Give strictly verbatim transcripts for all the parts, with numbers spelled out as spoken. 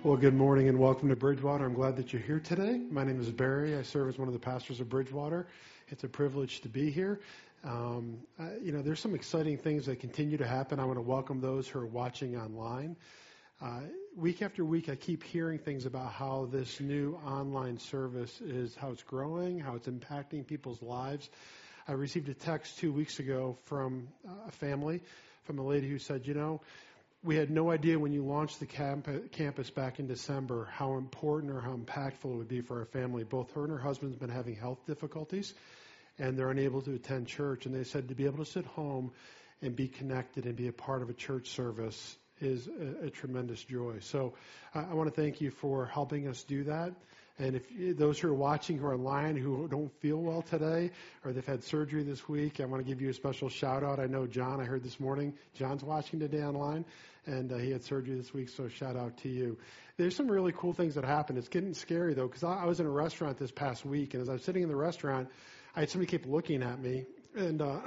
Well, good morning and welcome to Bridgewater. I'm glad that you're here today. My name is Barry. I serve as one of the pastors of Bridgewater. It's a privilege to be here. Um, I, you know, there's some exciting things that continue to happen. I want to welcome those who are watching online. Uh, week after week, I keep hearing things about how this new online service is, how it's growing, how it's impacting people's lives. I received a text two weeks ago from a family, from a lady who said, you know, we had no idea when you launched the camp- campus back in December how important or how impactful it would be for our family. Both her and her husband's been having health difficulties, and they're unable to attend church. And they said to be able to sit home and be connected and be a part of a church service is a, a tremendous joy. So I, I want to thank you for helping us do that. And if you, those who are watching who are online who don't feel well today or they've had surgery this week, I want to give you a special shout out. I know John, I heard this morning, John's watching today online, and uh, he had surgery this week, so shout out to you. There's some really cool things that happen. It's getting scary, though, because I, I was in a restaurant this past week, and as I was sitting in the restaurant, I had somebody keep looking at me, and uh,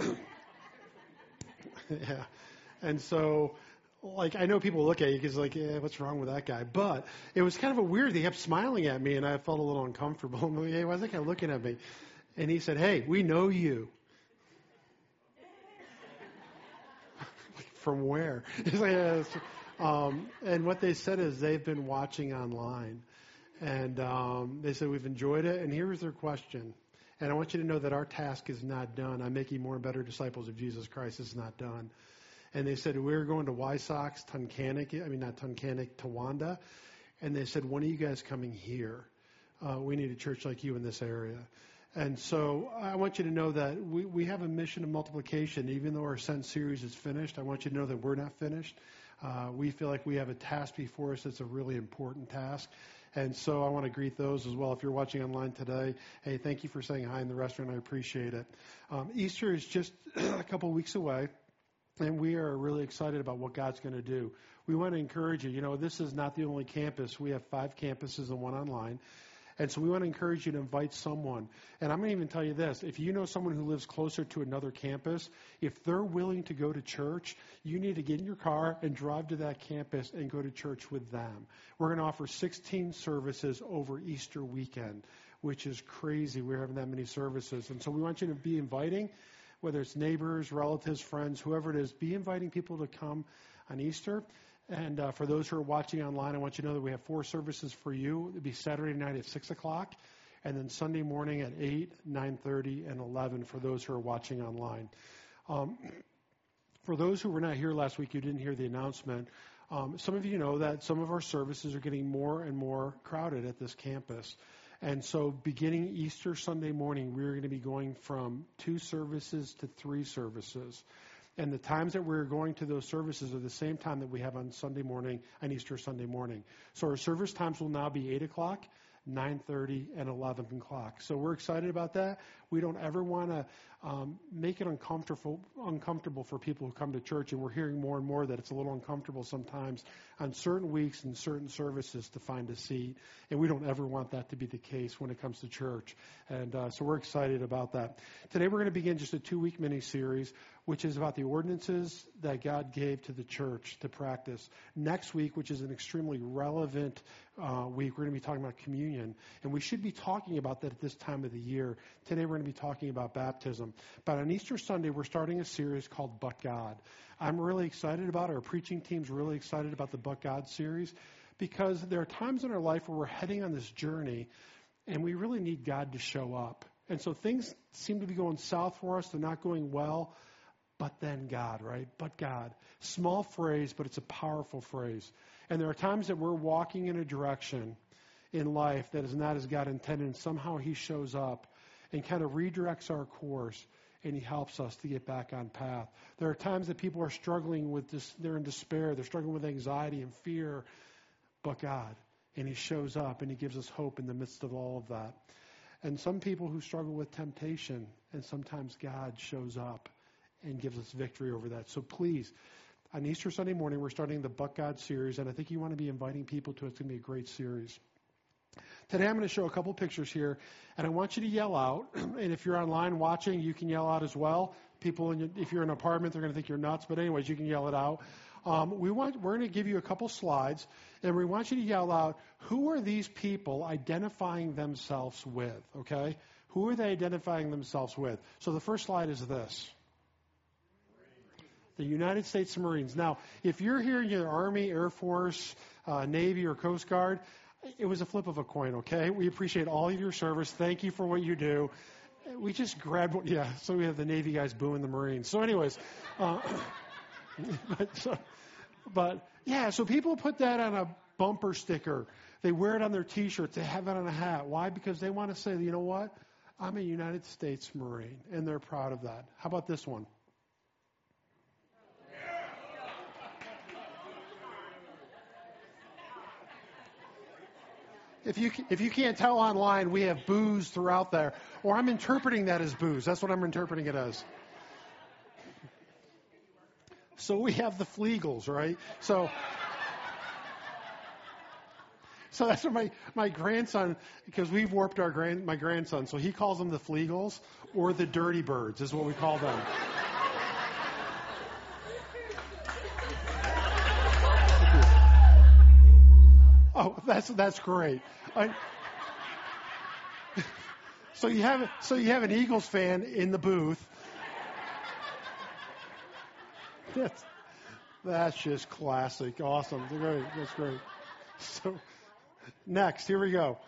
yeah, and so... Like, I know people look at you because, like, yeah, what's wrong with that guy? But it was kind of a weird. He kept smiling at me, and I felt a little uncomfortable. I'm like, hey, why is that guy looking at me? And he said, hey, we know you. From where? He's like, yeah, um, and what they said is they've been watching online. And um, they said, we've enjoyed it. And here's their question. And I want you to know that our task is not done. I'm making more and better disciples of Jesus Christ. It's not done. And they said, we're going to Wysox, Tunkhannock, I mean, not Tunkhannock, Towanda. And they said, when are you guys coming here? Uh, we need a church like you in this area. And so I want you to know that we, we have a mission of multiplication. Even though our Ascent series is finished, I want you to know that we're not finished. Uh, we feel like we have a task before us that's a really important task. And so I want to greet those as well. If you're watching online today, hey, thank you for saying hi in the restaurant. I appreciate it. Um, Easter is just a couple weeks away. And we are really excited about what God's going to do. We want to encourage you. You know, this is not the only campus. We have five campuses and one online. And so we want to encourage you to invite someone. And I'm going to even tell you this. If you know someone who lives closer to another campus, if they're willing to go to church, you need to get in your car and drive to that campus and go to church with them. We're going to offer sixteen services over Easter weekend, which is crazy. We're having that many services. And so we want you to be inviting. Whether it's neighbors, relatives, friends, whoever it is, be inviting people to come on Easter. And uh, for those who are watching online, I want you to know that we have four services for you. It'll be Saturday night at six o'clock, and then Sunday morning at eight, nine thirty, and eleven for those who are watching online. Um, for those who were not here last week, you didn't hear the announcement. Um, some of you know that some of our services are getting more and more crowded at this campus. And so beginning Easter Sunday morning, we're going to be going from two services to three services. And the times that we're going to those services are the same time that we have on Sunday morning, on Easter Sunday morning. So our service times will now be eight o'clock, nine thirty, and eleven o'clock. So we're excited about that. We don't ever want to um, make it uncomfortable uncomfortable for people who come to church, and we're hearing more and more that it's a little uncomfortable sometimes on certain weeks and certain services to find a seat, and we don't ever want that to be the case when it comes to church. And uh, so we're excited about that. Today we're going to begin just a two-week mini-series, which is about the ordinances that God gave to the church to practice. Next week, which is an extremely relevant uh, week, we're going to be talking about communion, and we should be talking about that at this time of the year. Today we're going to be talking about baptism. But on Easter Sunday, we're starting a series called But God. I'm really excited about it. Our preaching team's really excited about the But God series because there are times in our life where we're heading on this journey and we really need God to show up. And so things seem to be going south for us. They're not going well. But then God, right? But God. Small phrase, but it's a powerful phrase. And there are times that we're walking in a direction in life that is not as God intended, and somehow He shows up and kind of redirects our course, and He helps us to get back on path. There are times that people are struggling with this, they're in despair, they're struggling with anxiety and fear, but God. And He shows up, and He gives us hope in the midst of all of that. And some people who struggle with temptation, and sometimes God shows up and gives us victory over that. So please, on Easter Sunday morning, we're starting the But God series, and I think you want to be inviting people to it. It's going to be a great series. Today I'm going to show a couple pictures here, and I want you to yell out. And if you're online watching, you can yell out as well. People, in your, if you're in an apartment, they're going to think you're nuts. But anyways, you can yell it out. Um, we want, we're going to give you a couple slides, and we want you to yell out, who are these people identifying themselves with, okay? Who are they identifying themselves with? So the first slide is this. The United States Marines. Now, if you're here in your Army, Air Force, uh, Navy, or Coast Guard, it was a flip of a coin, okay? We appreciate all of your service. Thank you for what you do. We just grabbed what, yeah, so we have the Navy guys booing the Marines. So anyways, uh, but, so, but yeah, so people put that on a bumper sticker. They wear it on their T-shirts. They have it on a hat. Why? Because they want to say, you know what? I'm a United States Marine, and they're proud of that. How about this one? If you if you can't tell online, we have booze throughout there. Or I'm interpreting that as booze. That's what I'm interpreting it as. So we have the Flegels, right? So so that's what my, my grandson, because we've warped our grand my grandson, so he calls them the Flegels or the Dirty Birds is what we call them. Oh, that's that's great. I, so you have so you have an Eagles fan in the booth. That's that's just classic. Awesome. Great. That's great. So next, here we go.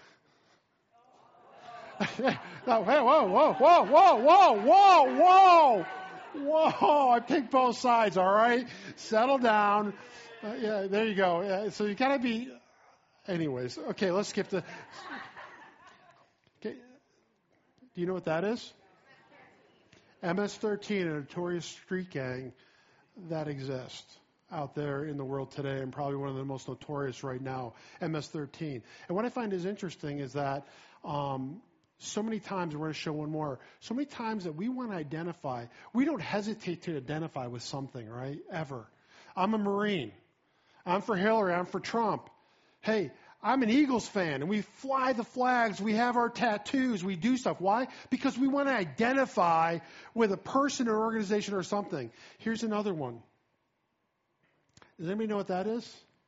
No, hey, whoa, whoa, whoa, whoa, whoa, whoa, whoa, whoa! I picked both sides. All right, settle down. Uh, yeah, there you go. Yeah, so you gotta be. Anyways, okay, let's skip the. Okay, do you know what that is? M S thirteen, a notorious street gang that exists out there in the world today, and probably one of the most notorious right now. M S thirteen, and what I find is interesting is that um, so many times, we're going to show one more. So many times that we want to identify, we don't hesitate to identify with something, right? Ever. I'm a Marine. I'm for Hillary. I'm for Trump. Hey, I'm an Eagles fan, and we fly the flags. We have our tattoos. We do stuff. Why? Because we want to identify with a person or organization or something. Here's another one. Does anybody know what that is?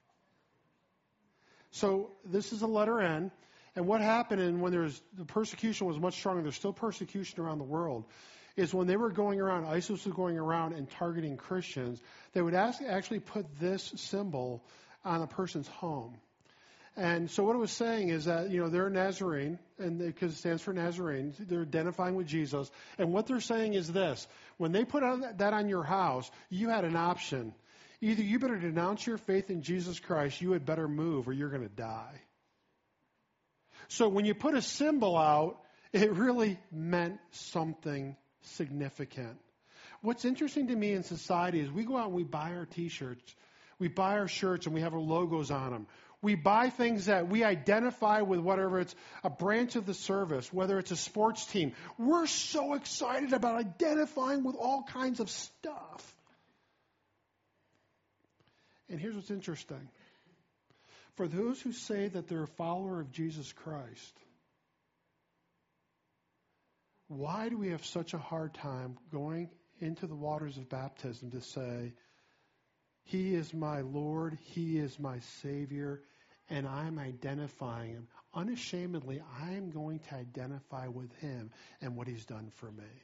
So this is a letter N, and what happened and when there's the persecution was much stronger, there's still persecution around the world, is when they were going around, ISIS was going around and targeting Christians, they would ask, actually put this symbol on a person's home. And so what it was saying is that, you know, they're a Nazarene, and because it stands for Nazarene, they're identifying with Jesus. And what they're saying is this: when they put that on your house, you had an option. Either you better denounce your faith in Jesus Christ, you had better move, or you're going to die. So when you put a symbol out, it really meant something significant. What's interesting to me in society is we go out and we buy our T-shirts, we buy our shirts, and we have our logos on them. We buy things that we identify with, whatever it's a branch of the service, whether it's a sports team. We're so excited about identifying with all kinds of stuff. And here's what's interesting. For those who say that they're a follower of Jesus Christ, why do we have such a hard time going into the waters of baptism to say, He is my Lord, He is my Savior, and I'm identifying Him? Unashamedly, I am going to identify with Him and what He's done for me.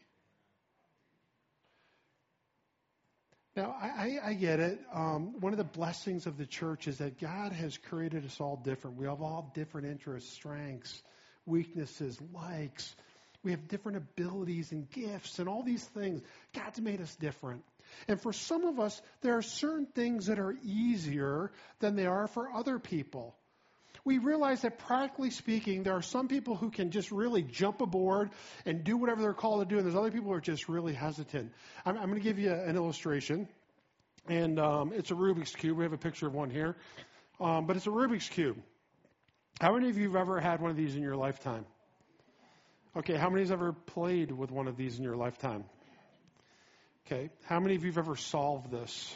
Now, I, I, I get it. Um, one of the blessings of the church is that God has created us all different. We have all different interests, strengths, weaknesses, likes. We have different abilities and gifts and all these things. God's made us different. And for some of us, there are certain things that are easier than they are for other people. We realize that practically speaking, there are some people who can just really jump aboard and do whatever they're called to do, and there's other people who are just really hesitant. I'm, I'm going to give you an illustration, and um, it's a Rubik's Cube. We have a picture of one here, um, but it's a Rubik's Cube. How many of you have ever had one of these in your lifetime? Okay, how many have ever played with one of these in your lifetime? Okay, how many of you have ever solved this?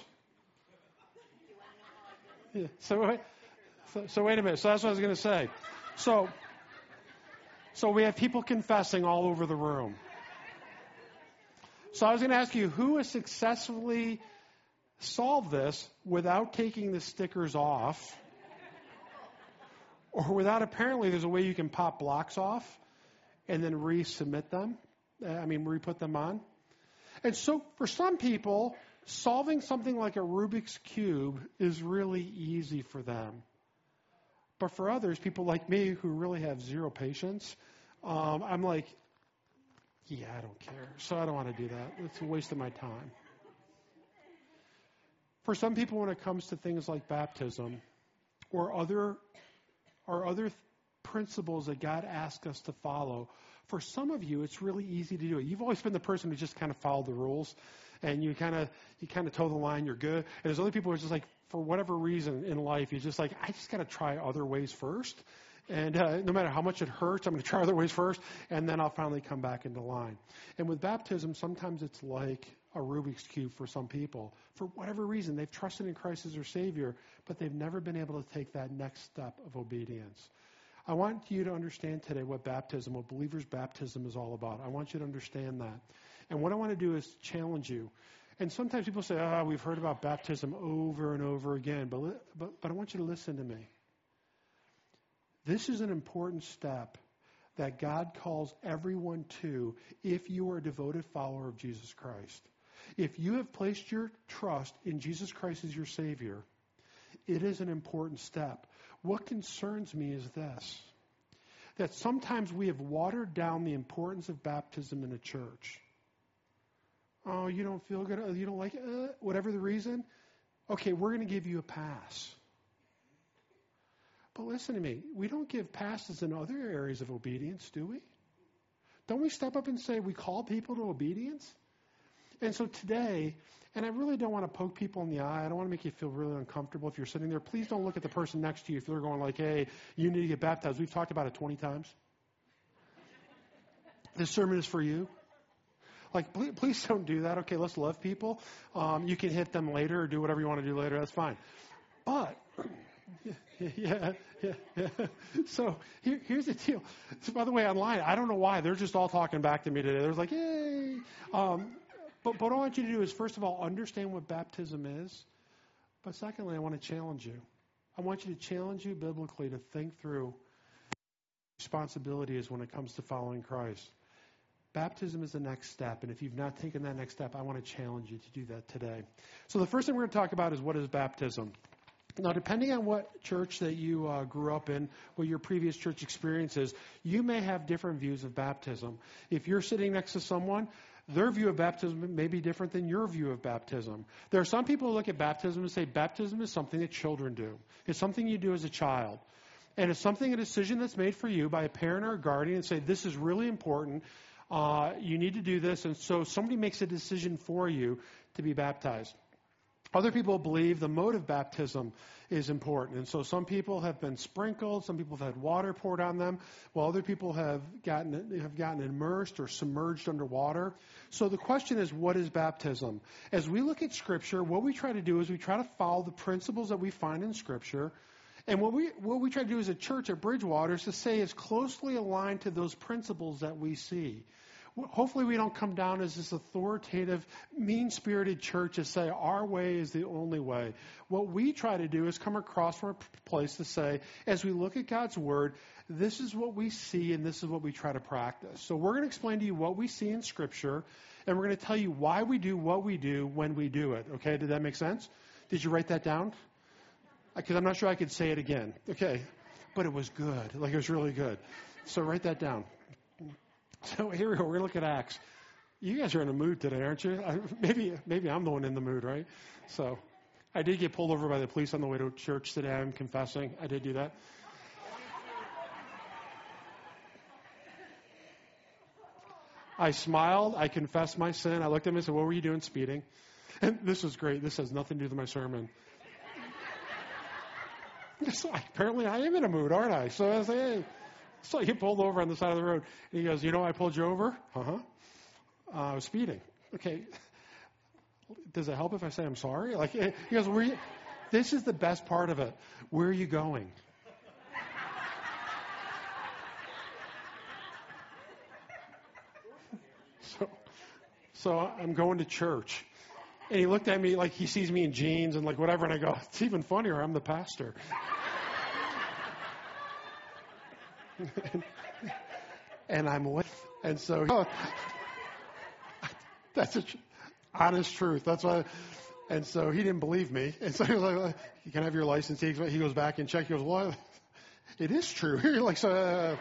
Yeah. So, so, so wait a minute. So that's what I was going to say. So, so we have people confessing all over the room. So I was going to ask you, who has successfully solve this without taking the stickers off, or without, apparently there's a way you can pop blocks off and then resubmit them. I mean, re-put them on. And so for some people, solving something like a Rubik's Cube is really easy for them. But for others, people like me who really have zero patience, um, I'm like, yeah, I don't care. So I don't want to do that. It's a waste of my time. For some people, when it comes to things like baptism or other or other th- principles that God asks us to follow, for some of you, it's really easy to do it. You've always been the person who just kind of followed the rules, and you kind of you kind of toe the line. You're good. And there's other people who are just like, for whatever reason in life, you're just like, I just got to try other ways first. And uh, no matter how much it hurts, I'm going to try other ways first, and then I'll finally come back into line. And with baptism, sometimes it's like a Rubik's Cube for some people. For whatever reason, they've trusted in Christ as their Savior, but they've never been able to take that next step of obedience. I want you to understand today what baptism, what believers' baptism is all about. I want you to understand that. And what I want to do is challenge you. And sometimes people say, ah, oh, we've heard about baptism over and over again, but, but, but I want you to listen to me. This is an important step that God calls everyone to if you are a devoted follower of Jesus Christ. If you have placed your trust in Jesus Christ as your Savior, it is an important step. What concerns me is this, that sometimes we have watered down the importance of baptism in a church. Oh, you don't feel good? You don't like it? Uh, whatever the reason? Okay, we're going to give you a pass. But listen to me. We don't give passes in other areas of obedience, do we? Don't we step up and say we call people to obedience? And so today, and I really don't want to poke people in the eye. I don't want to make you feel really uncomfortable if you're sitting there. Please don't look at the person next to you if they're going like, hey, you need to get baptized. We've talked about it twenty times. This sermon is for you. Like, please, please don't do that. Okay, let's love people. Um, you can hit them later or do whatever you want to do later. That's fine. But, yeah, yeah, yeah. So here, here's the deal. So, by the way, online, I don't know why. They're just all talking back to me today. They're like, yay. Um, but, but what I want you to do is, first of all, understand what baptism is. But secondly, I want to challenge you. I want you to challenge you biblically to think through what responsibility is when it comes to following Christ. Baptism is the next step, and if you've not taken that next step, I want to challenge you to do that today. So the first thing we're going to talk about is what is baptism. Now, depending on what church that you uh, grew up in, what your previous church experience is, you may have different views of baptism. If you're sitting next to someone, their view of baptism may be different than your view of baptism. There are some people who look at baptism and say baptism is something that children do. It's something you do as a child. And it's something, a decision that's made for you by a parent or a guardian and say, this is really important. Uh, you need to do this, and so somebody makes a decision for you to be baptized. Other people believe the mode of baptism is important, and so some people have been sprinkled, some people have had water poured on them, while other people have gotten have gotten immersed or submerged underwater. So the question is, what is baptism? As we look at Scripture, what we try to do is we try to follow the principles that we find in Scripture. And what we what we try to do as a church at Bridgewater is to say it's closely aligned to those principles that we see. Hopefully we don't come down as this authoritative, mean-spirited church to say our way is the only way. What we try to do is come across from a place to say, as we look at God's Word, this is what we see and this is what we try to practice. So we're going to explain to you what we see in Scripture, and we're going to tell you why we do what we do when we do it. Okay, did that make sense? Did you write that down? Because I'm not sure I could say it again. Okay. But it was good. Like, it was really good. So write that down. So here we go. We're going to look at Acts. You guys are in a mood today, aren't you? I, maybe maybe I'm the one in the mood, right? So I did get pulled over by the police on the way to church today. I'm confessing. I did do that. I smiled. I confessed my sin. I looked at him and said, what were you doing speeding? And this was great. This has nothing to do with my sermon. So apparently I am in a mood, aren't I? So I was like, hey. So I get pulled over on the side of the road. And he goes, you know why I pulled you over? Uh-huh. Uh, I was speeding. Okay. Does it help if I say I'm sorry? Like, he goes, where are you? This is the best part of it. Where are you going? So, so I'm going to church. And he looked at me like he sees me in jeans and like whatever. And I go, it's even funnier. I'm the pastor. and, and I'm late. And so oh, that's a honest truth. That's why. And so he didn't believe me. And so he was like, you can have your license. He he goes back and checks. He goes, well, it is true. like so. Uh,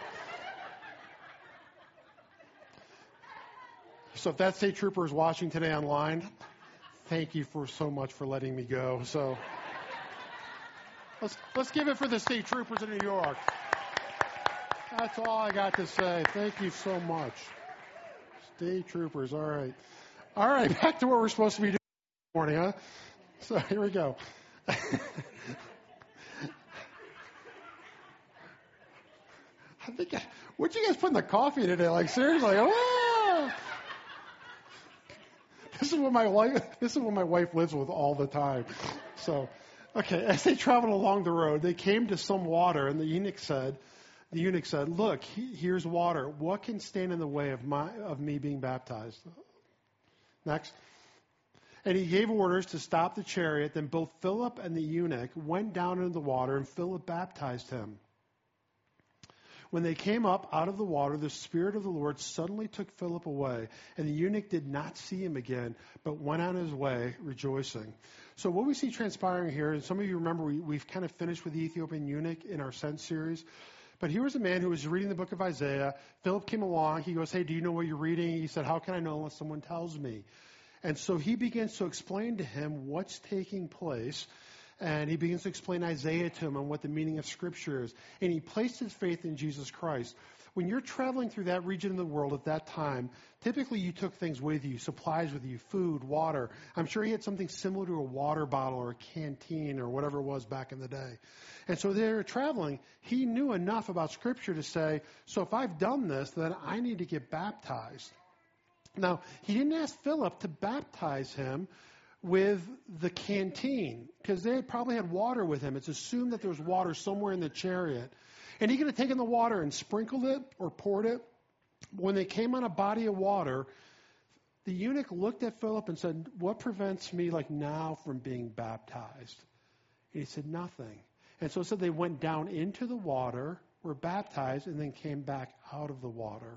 so if that state trooper is watching today online, thank you for so much for letting me go. So let's let's give it for the state troopers in New York. That's all I got to say. Thank you so much. State troopers. All right. All right. Back to what we're supposed to be doing this morning, huh? So here we go. I think, what'd you guys put in the coffee today? Like, seriously? Oh! This is what my wife, this is what my wife lives with all the time. So, okay, as they traveled along the road, they came to some water, and the eunuch said, the eunuch said, look, he, here's water. What can stand in the way of my of me being baptized? Next. And he gave orders to stop the chariot. Then both Philip and the eunuch went down into the water, and Philip baptized him. When they came up out of the water, the Spirit of the Lord suddenly took Philip away, and the eunuch did not see him again, but went on his way rejoicing. So what we see transpiring here, and some of you remember we, we've kind of finished with the Ethiopian eunuch in our Sense series, but here was a man who was reading the book of Isaiah. Philip came along. He goes, hey, do you know what you're reading? He said, how can I know unless someone tells me? And so he begins to explain to him what's taking place. And he begins to explain Isaiah to him and what the meaning of Scripture is. And he placed his faith in Jesus Christ. When you're traveling through that region of the world at that time, typically you took things with you, supplies with you, food, water. I'm sure he had something similar to a water bottle or a canteen or whatever it was back in the day. And so they were traveling. He knew enough about Scripture to say, so if I've done this, then I need to get baptized. Now, he didn't ask Philip to baptize him with the canteen, because they had probably had water with him. It's assumed that there was water somewhere in the chariot. And he could have taken the water and sprinkled it or poured it. When they came on a body of water, the eunuch looked at Philip and said, what prevents me like now from being baptized? And he said, nothing. And so it said they went down into the water, were baptized, and then came back out of the water.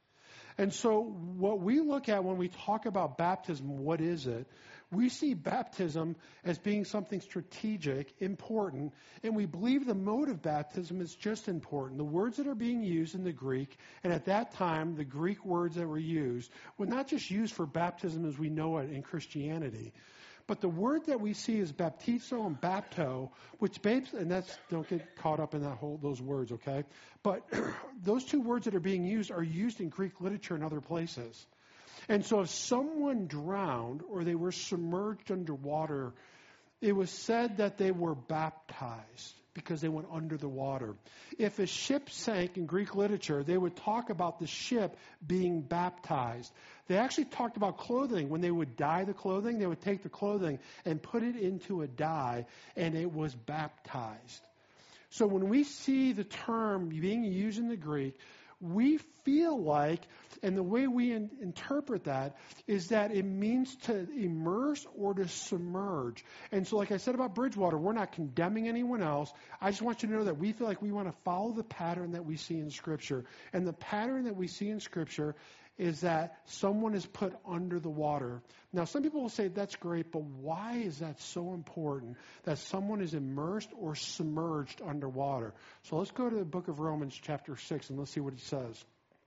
And so what we look at when we talk about baptism, what is it? We see baptism as being something strategic, important, and we believe the mode of baptism is just important. The words that are being used in the Greek, and at that time, the Greek words that were used, were not just used for baptism as we know it in Christianity, but the word that we see is baptizo and bapto, which, babes, and that's, don't get caught up in that whole, those words, okay? But those two words that are being used are used in Greek literature in other places. And so if someone drowned or they were submerged underwater, it was said that they were baptized because they went under the water. If a ship sank in Greek literature, they would talk about the ship being baptized. They actually talked about clothing. When they would dye the clothing, they would take the clothing and put it into a dye, and it was baptized. So when we see the term being used in the Greek, we feel like, and the way we in, interpret that is that it means to immerse or to submerge. And so like I said about Bridgewater, we're not condemning anyone else. I just want you to know that we feel like we want to follow the pattern that we see in Scripture. And the pattern that we see in Scripture is that someone is put under the water. Now, some people will say that's great, but why is that so important that someone is immersed or submerged underwater? So let's go to the book of Romans chapter six and let's see what it says.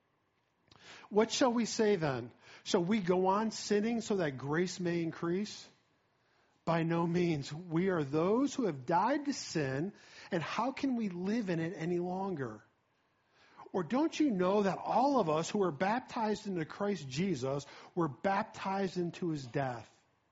What shall we say then? Shall we go on sinning so that grace may increase? By no means. We are those who have died to sin, and how can we live in it any longer? Or don't you know that all of us who were baptized into Christ Jesus were baptized into his death?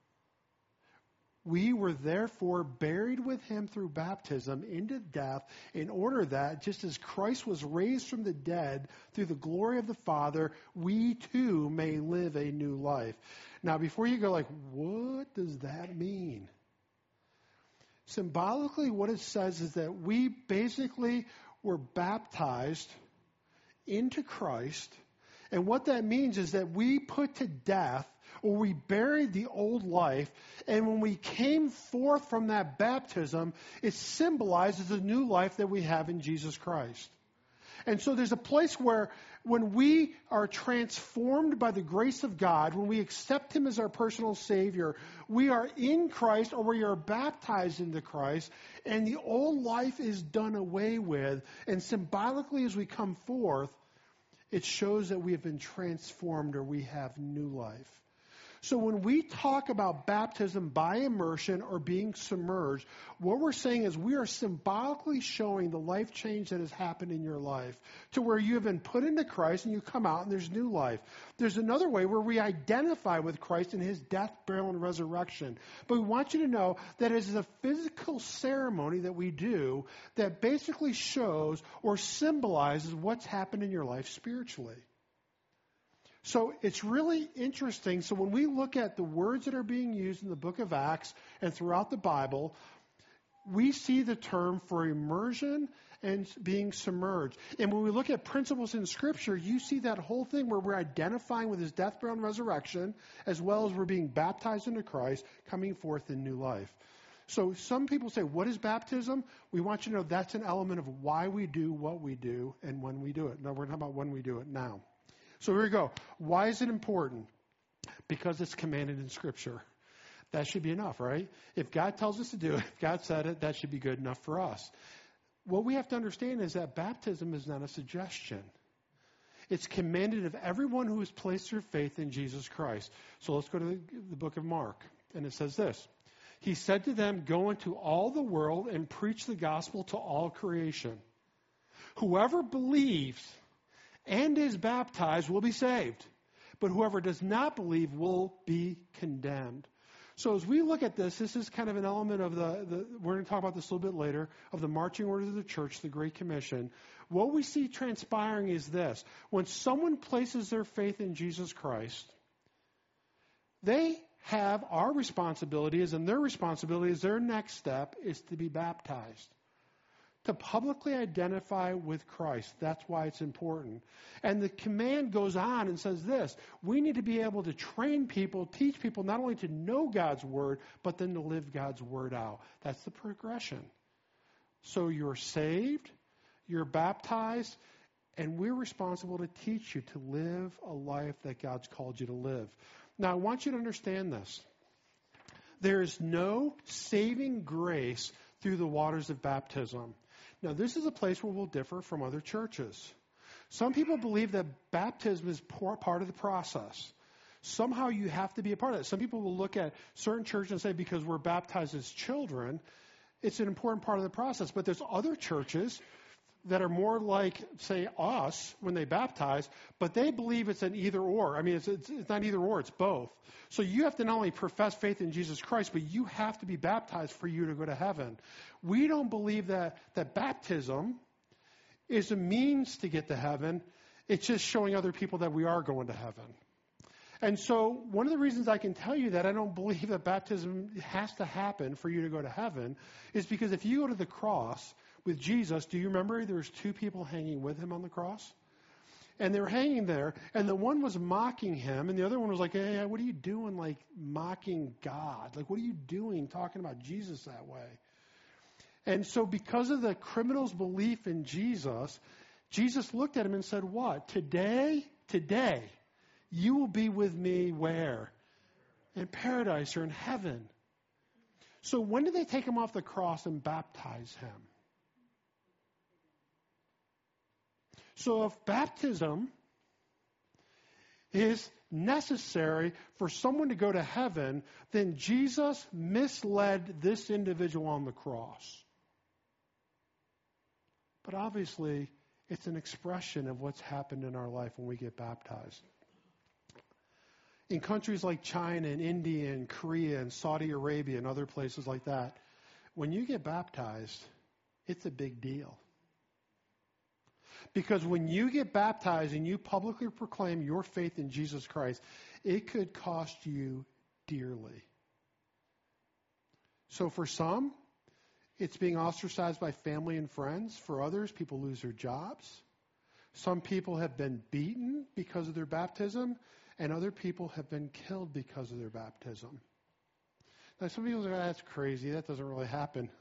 We were therefore buried with him through baptism into death, in order that, just as Christ was raised from the dead through the glory of the Father, we too may live a new life. Now, before you go like, what does that mean? Symbolically, what it says is that we basically were baptized into Christ. And what that means is that we put to death, or we buried the old life, and when we came forth from that baptism, it symbolizes the new life that we have in Jesus Christ. And so there's a place where when we are transformed by the grace of God, when we accept Him as our personal Savior, we are in Christ or we are baptized into Christ, and the old life is done away with. And symbolically, as we come forth, it shows that we have been transformed or we have new life. So when we talk about baptism by immersion or being submerged, what we're saying is we are symbolically showing the life change that has happened in your life to where you have been put into Christ and you come out and there's new life. There's another way where we identify with Christ in His death, burial, and resurrection. But we want you to know that it is a physical ceremony that we do that basically shows or symbolizes what's happened in your life spiritually. So it's really interesting. So when we look at the words that are being used in the book of Acts and throughout the Bible, we see the term for immersion and being submerged. And when we look at principles in Scripture, you see that whole thing where we're identifying with His death, burial, and resurrection, as well as we're being baptized into Christ, coming forth in new life. So some people say, what is baptism? We want you to know that's an element of why we do what we do and when we do it. No, we're talking about when we do it now. So here we go. Why is it important? Because it's commanded in Scripture. That should be enough, right? If God tells us to do it, if God said it, that should be good enough for us. What we have to understand is that baptism is not a suggestion. It's commanded of everyone who has placed their faith in Jesus Christ. So let's go to the, the book of Mark. And it says this. He said to them, go into all the world and preach the gospel to all creation. Whoever believes and is baptized will be saved, but whoever does not believe will be condemned. So as we look at this, this is kind of an element of the, the we're going to talk about this a little bit later, of the marching orders of the church, the Great Commission. What we see transpiring is this. When someone places their faith in Jesus Christ, they have our responsibility, and their responsibility is their next step is to be baptized. To publicly identify with Christ. That's why it's important. And the command goes on and says this. We need to be able to train people, teach people not only to know God's Word, but then to live God's Word out. That's the progression. So you're saved, you're baptized, and we're responsible to teach you to live a life that God's called you to live. Now, I want you to understand this. There is no saving grace through the waters of baptism. Now, this is a place where we'll differ from other churches. Some people believe that baptism is part of the process. Somehow you have to be a part of it. Some people will look at certain churches and say because we're baptized as children, it's an important part of the process. But there's other churches that are more like, say, us when they baptize, but they believe it's an either or. I mean, it's, it's, it's not either or, it's both. So you have to not only profess faith in Jesus Christ, but you have to be baptized for you to go to heaven. We don't believe that, that baptism is a means to get to heaven. It's just showing other people that we are going to heaven. And so one of the reasons I can tell you that I don't believe that baptism has to happen for you to go to heaven is because if you go to the cross with Jesus, do you remember there was two people hanging with him on the cross? And they were hanging there, and the one was mocking him, and the other one was like, hey, what are you doing, like, mocking God? Like, what are you doing talking about Jesus that way? And so because of the criminal's belief in Jesus, Jesus looked at him and said, what? Today, today, you will be with me where? In paradise or in heaven. So when did they take him off the cross and baptize him? So if baptism is necessary for someone to go to heaven, then Jesus misled this individual on the cross. But obviously, it's an expression of what's happened in our life when we get baptized. In countries like China and India and Korea and Saudi Arabia and other places like that, when you get baptized, it's a big deal. Because when you get baptized and you publicly proclaim your faith in Jesus Christ, it could cost you dearly. So for some, it's being ostracized by family and friends. For others, people lose their jobs. Some people have been beaten because of their baptism. and other people have been killed because of their baptism. Now, some people say, that's crazy. That doesn't really happen.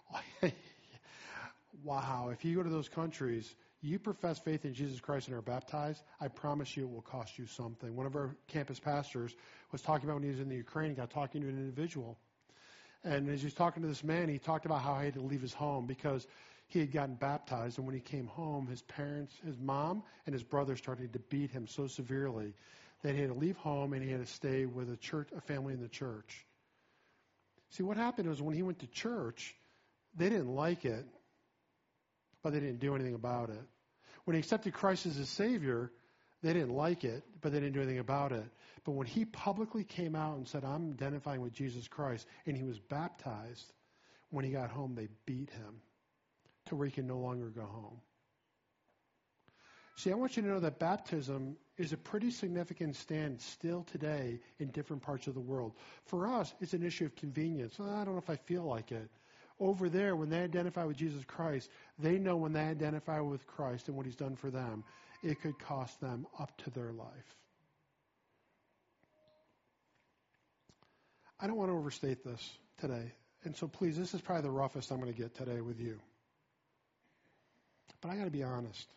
Wow. If you go to those countries, you profess faith in Jesus Christ and are baptized, I promise you it will cost you something. One of our campus pastors was talking about when he was in the Ukraine, he got talking to an individual. And as he was talking to this man, he talked about how he had to leave his home because he had gotten baptized. And when he came home, his parents, his mom and his brother started to beat him so severely that he had to leave home and he had to stay with a church, a family in the church. See, what happened was when he went to church, they didn't like it, but they didn't do anything about it. When he accepted Christ as his Savior, they didn't like it, but they didn't do anything about it. But when he publicly came out and said, I'm identifying with Jesus Christ, and he was baptized, when he got home, they beat him to where he can no longer go home. See, I want you to know that baptism is a pretty significant stand still today in different parts of the world. For us, it's an issue of convenience. Well, I don't know if I feel like it. Over there, when they identify with Jesus Christ, they know when they identify with Christ and what he's done for them, it could cost them up to their life. I don't want to overstate this today. And so please, this is probably the roughest I'm going to get today with you. But I got to be honest.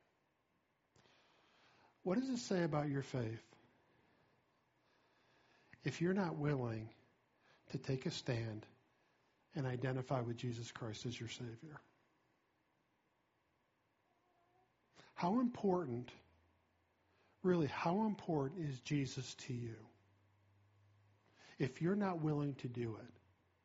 What does it say about your faith if you're not willing to take a stand and identify with Jesus Christ as your Savior? How important, really, how important is Jesus to you if you're not willing to do it?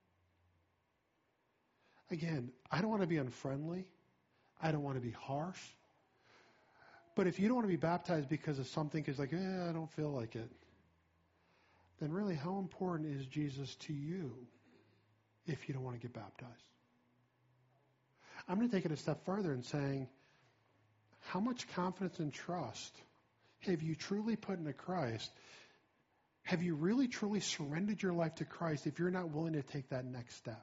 Again, I don't want to be unfriendly. I don't want to be harsh. But if you don't want to be baptized because of something, because like, eh, I don't feel like it, then really how important is Jesus to you if you don't want to get baptized? I'm going to take it a step further and saying, how much confidence and trust have you truly put into Christ? Have you really truly surrendered your life to Christ if you're not willing to take that next step?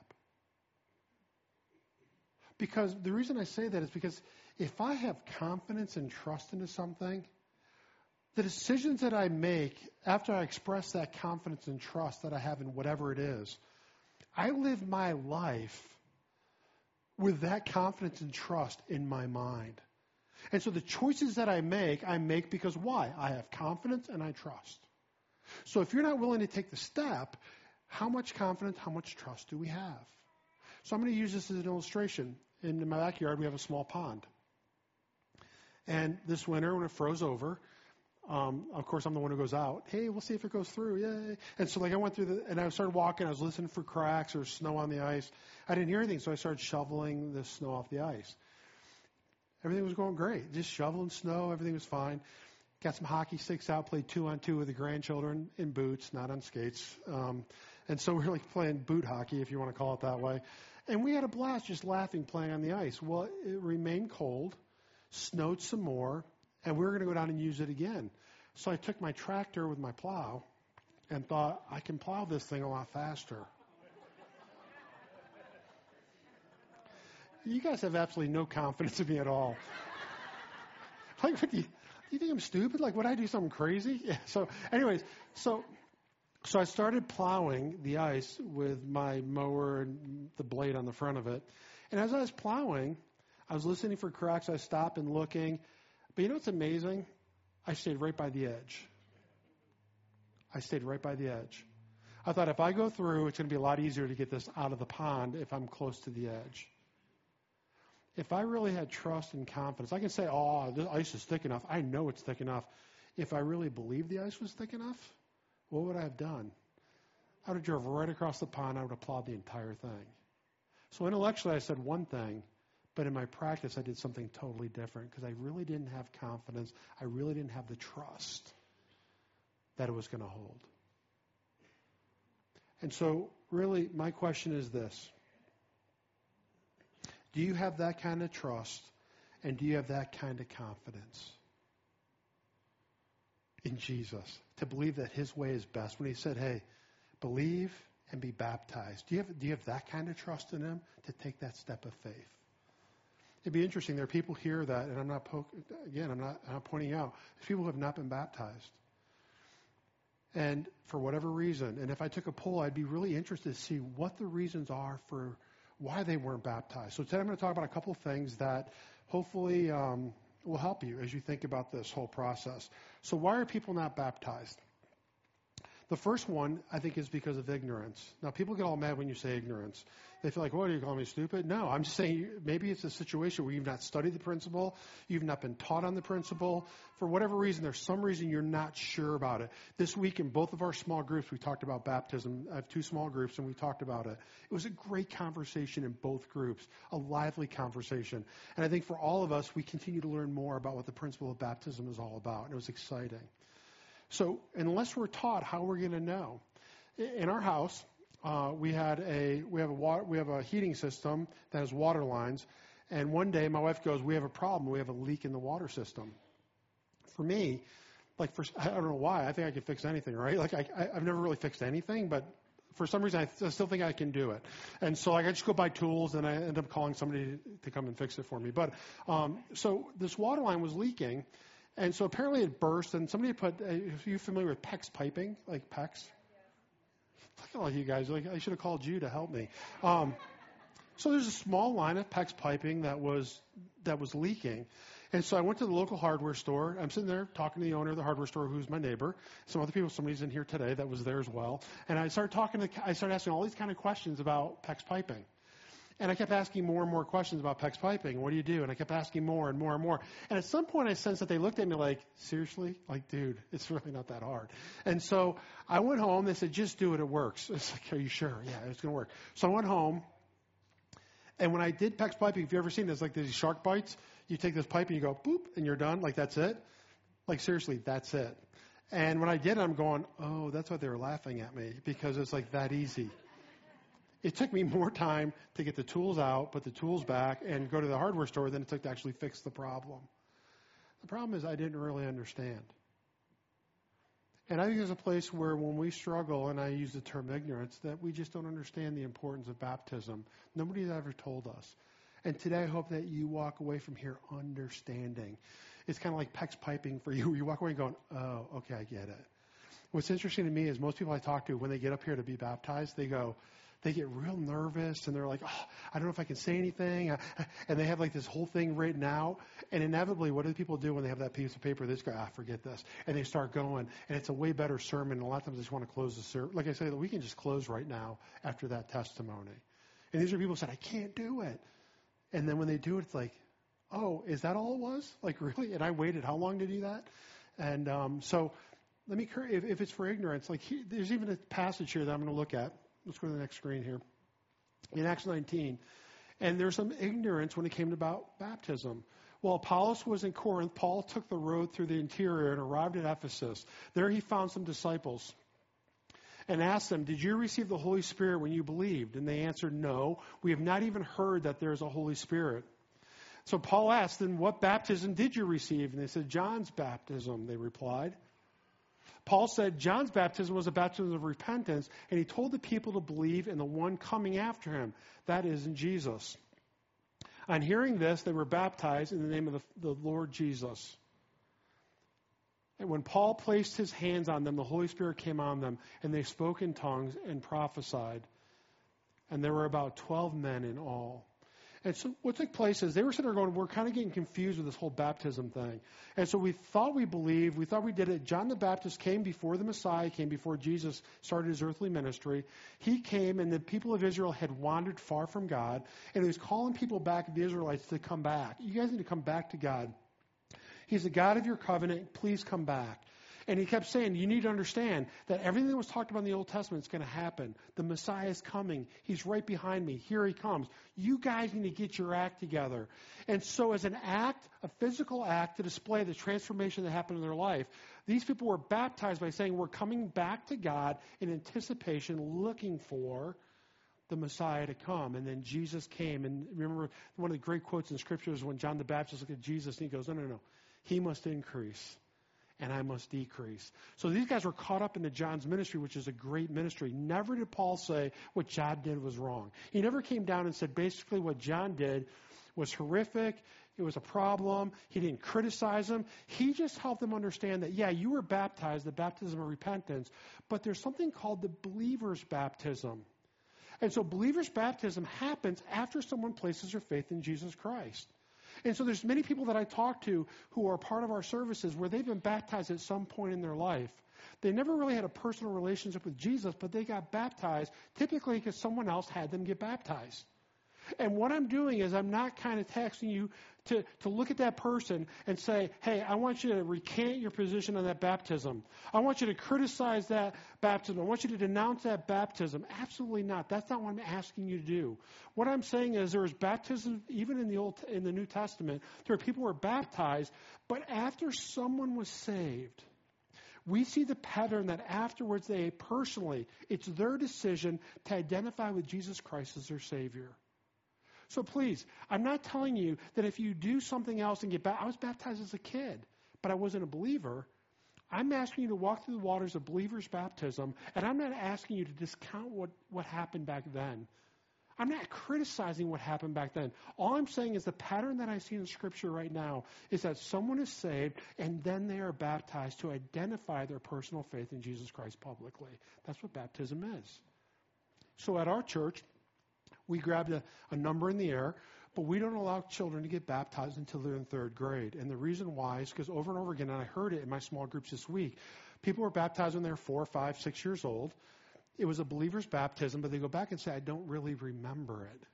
Because the reason I say that is because if I have confidence and trust into something, the decisions that I make after I express that confidence and trust that I have in whatever it is, I live my life with that confidence and trust in my mind. And so the choices that I make, I make because why? I have confidence and I trust. So if you're not willing to take the step, how much confidence, how much trust do we have? So I'm going to use this as an illustration. In my backyard, we have a small pond. And this winter, when it froze over, um, of course, I'm the one who goes out. Hey, we'll see if it goes through. Yay. And so like I went through the, and I started walking. I was listening for cracks or snow on the ice. I didn't hear anything, so I started shoveling the snow off the ice. Everything was going great. Just shoveling snow. Everything was fine. Got some hockey sticks out, played two on two with the grandchildren in boots, not on skates. Um, and so we were like playing boot hockey, if you want to call it that way. And we had a blast just laughing, playing on the ice. Well, it remained cold, snowed some more, and we were going to go down and use it again. So I took my tractor with my plow and thought, I can plow this thing a lot faster. You guys have absolutely no confidence in me at all. Like, what do you, do you think I'm stupid? Like, would I do something crazy? Yeah. So anyways, so so I started plowing the ice with my mower and the blade on the front of it. And as I was plowing, I was listening for cracks. I stopped and looking. But you know what's amazing? I stayed right by the edge. I stayed right by the edge. I thought if I go through, it's going to be a lot easier to get this out of the pond if I'm close to the edge. If I really had trust and confidence, I can say, oh, the ice is thick enough. I know it's thick enough. If I really believed the ice was thick enough, what would I have done? I would have drove right across the pond. I would have plowed the entire thing. So intellectually, I said one thing, but in my practice, I did something totally different because I really didn't have confidence. I really didn't have the trust that it was going to hold. And so really, my question is this. Do you have that kind of trust, and do you have that kind of confidence in Jesus to believe that his way is best? When he said, hey, believe and be baptized. Do you have, do you have that kind of trust in him to take that step of faith? It'd be interesting. There are people here that, and I'm not, poke, again, I'm not, I'm not pointing out, there's people who have not been baptized. And for whatever reason, and if I took a poll, I'd be really interested to see what the reasons are for why they weren't baptized. So today I'm going to talk about a couple of things that hopefully um, will help you as you think about this whole process. So why are people not baptized? The first one, I think, is because of ignorance. Now, people get all mad when you say ignorance. They feel like, what, are you calling me stupid? No, I'm just saying maybe it's a situation where you've not studied the principle, you've not been taught on the principle. For whatever reason, there's some reason you're not sure about it. This week in both of our small groups, we talked about baptism. I have two small groups, and we talked about it. It was a great conversation in both groups, a lively conversation. And I think for all of us, we continue to learn more about what the principle of baptism is all about, and it was exciting. So unless we're taught, how we're going to know? In our house, uh, we had a we have a water, we have a heating system that has water lines, and one day my wife goes, "We have a problem. We have a leak in the water system." For me, like for I don't know why, I think I could fix anything, right? Like I, I I've never really fixed anything, but for some reason I, I still think I can do it. And so like I just go buy tools, and I end up calling somebody to, to come and fix it for me. But um, so this water line was leaking. And so apparently it burst, and somebody put, uh, are you familiar with PEX piping? Like PEX? Look at all you guys. Like, I should have called you to help me. Um, so there's a small line of PEX piping that was that was leaking. And so I went to the local hardware store. I'm sitting there talking to the owner of the hardware store, who's my neighbor. Some other people, somebody's in here today that was there as well. And I started talking to, I started asking all these kind of questions about PEX piping. And I kept asking more and more questions about PEX piping. What do you do? And I kept asking more and more and more. And at some point I sensed that they looked at me like, seriously? Like, dude, it's really not that hard. And so I went home. They said, just do it. It works. It's like, are you sure? Yeah, it's going to work. So I went home. And when I did PEX piping, if you've ever seen this, like these shark bites, you take this pipe and you go, boop, and you're done. Like, that's it. Like, seriously, that's it. And when I did it, I'm going, oh, that's why they were laughing at me, because it's like that easy. It took me more time to get the tools out, put the tools back, and go to the hardware store than it took to actually fix the problem. The problem is I didn't really understand. And I think there's a place where when we struggle, and I use the term ignorance, that we just don't understand the importance of baptism. Nobody's ever told us. And today I hope that you walk away from here understanding. It's kind of like PEX piping for you. You walk away going, oh, okay, I get it. What's interesting to me is most people I talk to, when they get up here to be baptized, they go, they get real nervous, and they're like, oh, I don't know if I can say anything. And they have like this whole thing written out. And inevitably, what do people do when they have that piece of paper? They just go, ah, forget this. And they start going. And it's a way better sermon. And a lot of times they just want to close the sermon. Like I say, we can just close right now after that testimony. And these are people who said, I can't do it. And then when they do it, it's like, oh, is that all it was? Like, really? And I waited how long to do that? And um, so let me, if, if it's for ignorance, like he, there's even a passage here that I'm going to look at. Let's go to the next screen here. In Acts nineteen. And there's some ignorance when it came about baptism. While Apollos was in Corinth, Paul took the road through the interior and arrived at Ephesus. There he found some disciples and asked them, did you receive the Holy Spirit when you believed? And they answered, no, we have not even heard that there's a Holy Spirit. So Paul asked them, what baptism did you receive? And they said, John's baptism, they replied. Paul said John's baptism was a baptism of repentance, and he told the people to believe in the one coming after him, that is, in Jesus. On hearing this, they were baptized in the name of the, the Lord Jesus. And when Paul placed his hands on them, the Holy Spirit came on them, and they spoke in tongues and prophesied. And there were about twelve men in all. And so what took place is they were sitting there going, we're kind of getting confused with this whole baptism thing. And so we thought we believed, we thought we did it. John the Baptist came before the Messiah, came before Jesus started his earthly ministry. He came, and the people of Israel had wandered far from God, and he was calling people back, the Israelites, to come back. You guys need to come back to God. He's the God of your covenant. Please come back. And he kept saying, you need to understand that everything that was talked about in the Old Testament is going to happen. The Messiah is coming. He's right behind me. Here he comes. You guys need to get your act together. And so as an act, a physical act to display the transformation that happened in their life, these people were baptized by saying, we're coming back to God in anticipation, looking for the Messiah to come. And then Jesus came. And remember, one of the great quotes in Scripture is when John the Baptist looked at Jesus and he goes, no, no, no. He must increase, and I must decrease. So these guys were caught up into John's ministry, which is a great ministry. Never did Paul say what John did was wrong. He never came down and said basically what John did was horrific. It was a problem. He didn't criticize them. He just helped them understand that, yeah, you were baptized, the baptism of repentance, but there's something called the believer's baptism. And so believer's baptism happens after someone places their faith in Jesus Christ. And so there's many people that I talk to who are part of our services where they've been baptized at some point in their life. They never really had a personal relationship with Jesus, but they got baptized typically because someone else had them get baptized. And what I'm doing is I'm not kind of taxing you to, to look at that person and say, hey, I want you to recant your position on that baptism. I want you to criticize that baptism. I want you to denounce that baptism. Absolutely not. That's not what I'm asking you to do. What I'm saying is there is baptism, even in the Old, in the New Testament, there are people who are baptized, but after someone was saved, we see the pattern that afterwards they personally, it's their decision to identify with Jesus Christ as their Savior. So please, I'm not telling you that if you do something else and get back, I was baptized as a kid, but I wasn't a believer. I'm asking you to walk through the waters of believer's baptism, and I'm not asking you to discount what, what happened back then. I'm not criticizing what happened back then. All I'm saying is the pattern that I see in Scripture right now is that someone is saved, and then they are baptized to identify their personal faith in Jesus Christ publicly. That's what baptism is. So at our church, we grabbed a, a number in the air, but we don't allow children to get baptized until they're in third grade. And the reason why is because over and over again, and I heard it in my small groups this week, people were baptized when they're four, five, six years old. It was a believer's baptism, but they go back and say, I don't really remember it.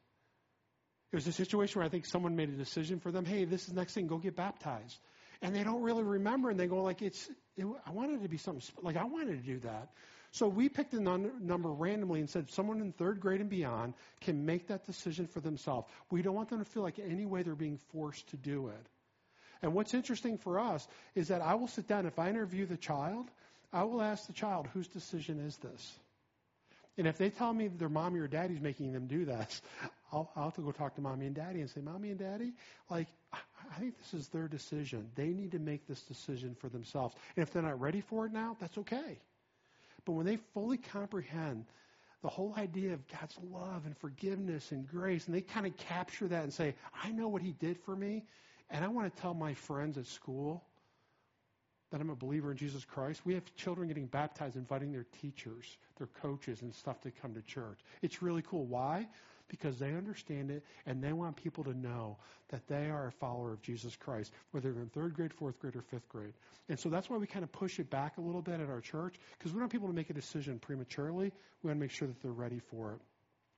It was a situation where I think someone made a decision for them, hey, this is the next thing, go get baptized. And they don't really remember, and they go like, it's. It, I wanted it to be something, like I wanted to do that. So we picked a num- number randomly and said someone in third grade and beyond can make that decision for themselves. We don't want them to feel like in any way they're being forced to do it. And what's interesting for us is that I will sit down, if I interview the child, I will ask the child, whose decision is this? And if they tell me their mommy or daddy's making them do that, I'll, I'll have to go talk to mommy and daddy and say, mommy and daddy, like, I think this is their decision. They need to make this decision for themselves. And if they're not ready for it now, that's okay. But when they fully comprehend the whole idea of God's love and forgiveness and grace, and they kind of capture that and say, I know what he did for me, and I want to tell my friends at school that I'm a believer in Jesus Christ. We have children getting baptized, inviting their teachers, their coaches and stuff to come to church. It's really cool. Why? Because they understand it, and they want people to know that they are a follower of Jesus Christ, whether they're in third grade, fourth grade, or fifth grade. And so that's why we kind of push it back a little bit at our church, because we don't want people to make a decision prematurely. We want to make sure that they're ready for it.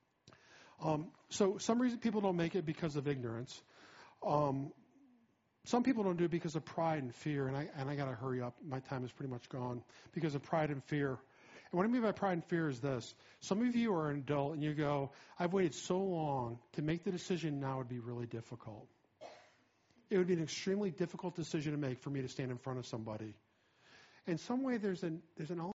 Um, so some reason people don't make it because of ignorance. Um, some people don't do it because of pride and fear, and I and I got to hurry up. My time is pretty much gone because of pride and fear. And what I mean by pride and fear is this. Some of you are an adult and you go, I've waited so long to make the decision now would be really difficult. It would be an extremely difficult decision to make for me to stand in front of somebody. In some way, there's an there's an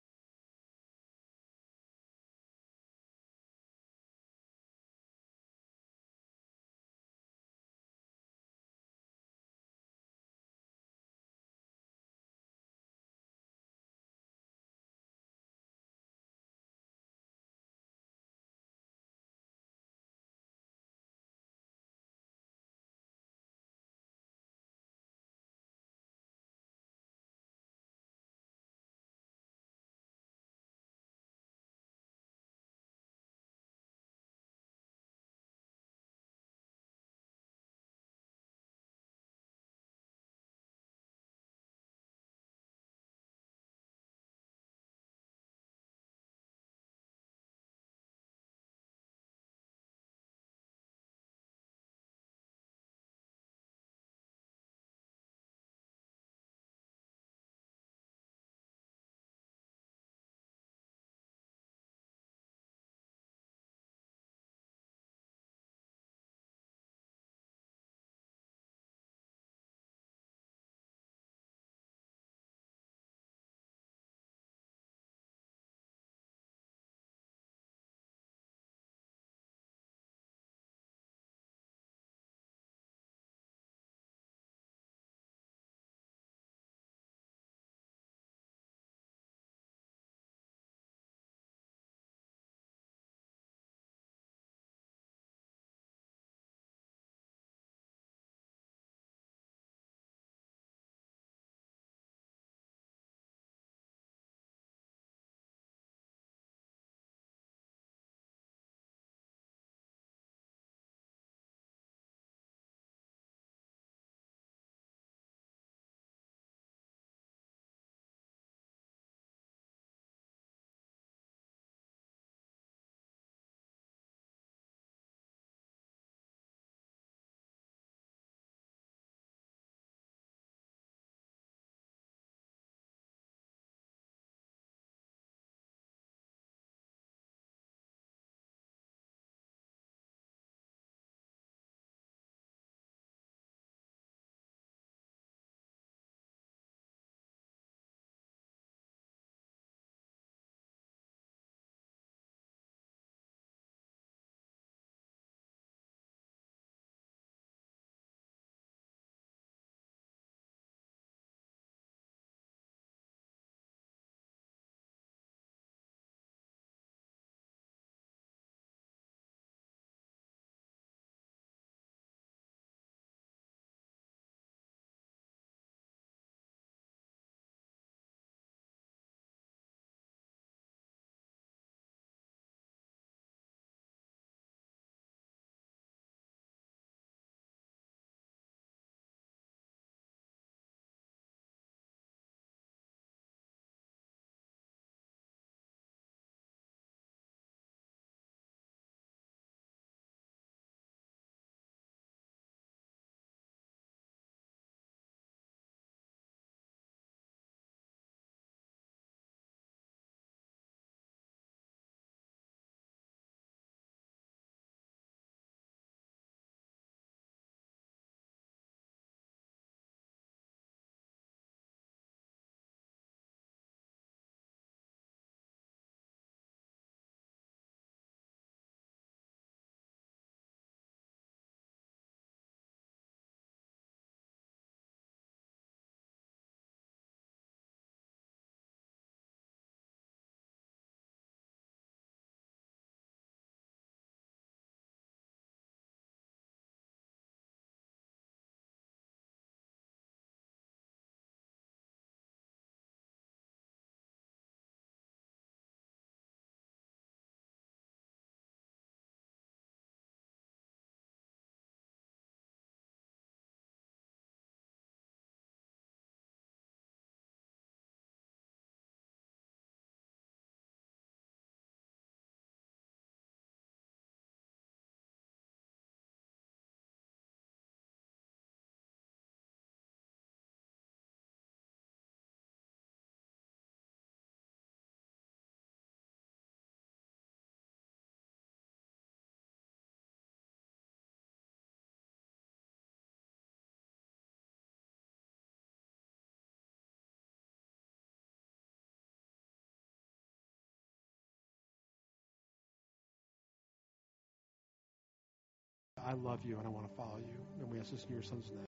I love you and I want to follow you. And we ask this in your son's name.